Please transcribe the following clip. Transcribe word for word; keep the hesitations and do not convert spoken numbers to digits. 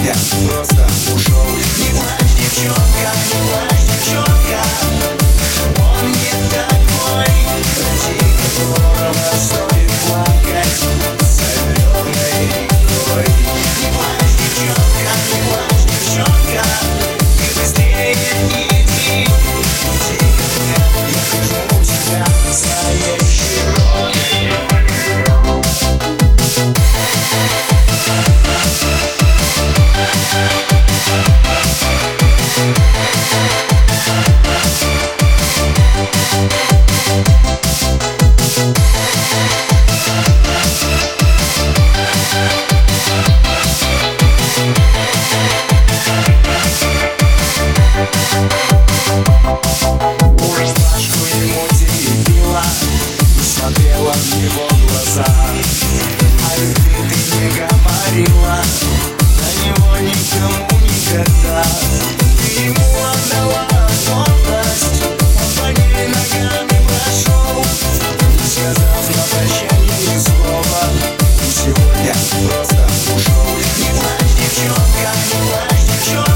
сегодня просто ушел. Не плачь, девчонка, не плачь, девчонка, он не такой, ради которого стоит плакать соленой рекой. Не плачь, девчонка, не плачь, девчонка, ты быстрее иди, иди ко мне, я возьму тебя настоящей ролью. Смотрела в его глаза, а любви ты не говорила, на него никому никогда. Ты ему отдала гордость, он по ней ногами прошел, не сказав на прощание ни слова, и сегодня просто ушел. Не плачь, девчонка, не плачь, девчонка.